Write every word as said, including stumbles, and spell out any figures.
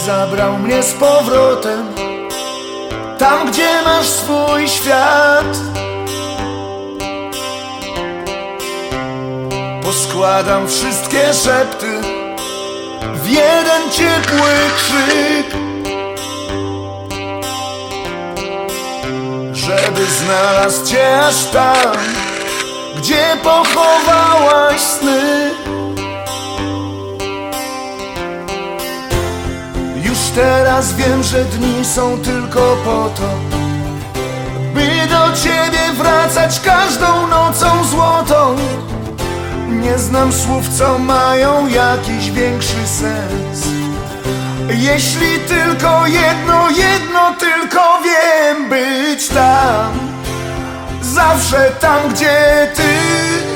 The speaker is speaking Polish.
zabrał mnie z powrotem tam, gdzie masz swój świat. Poskładam wszystkie szepty w jeden ciepły krzyk, żeby znalazł cię aż tam, gdzie pochowałaś sny. Już teraz wiem, że dni są tylko po to, by do ciebie wracać każdą nocą złotą. Nie znam słów, co mają jakiś większy sens. Jeśli tylko jedno, jedno tylko wiem, być tam, zawsze tam, gdzie ty.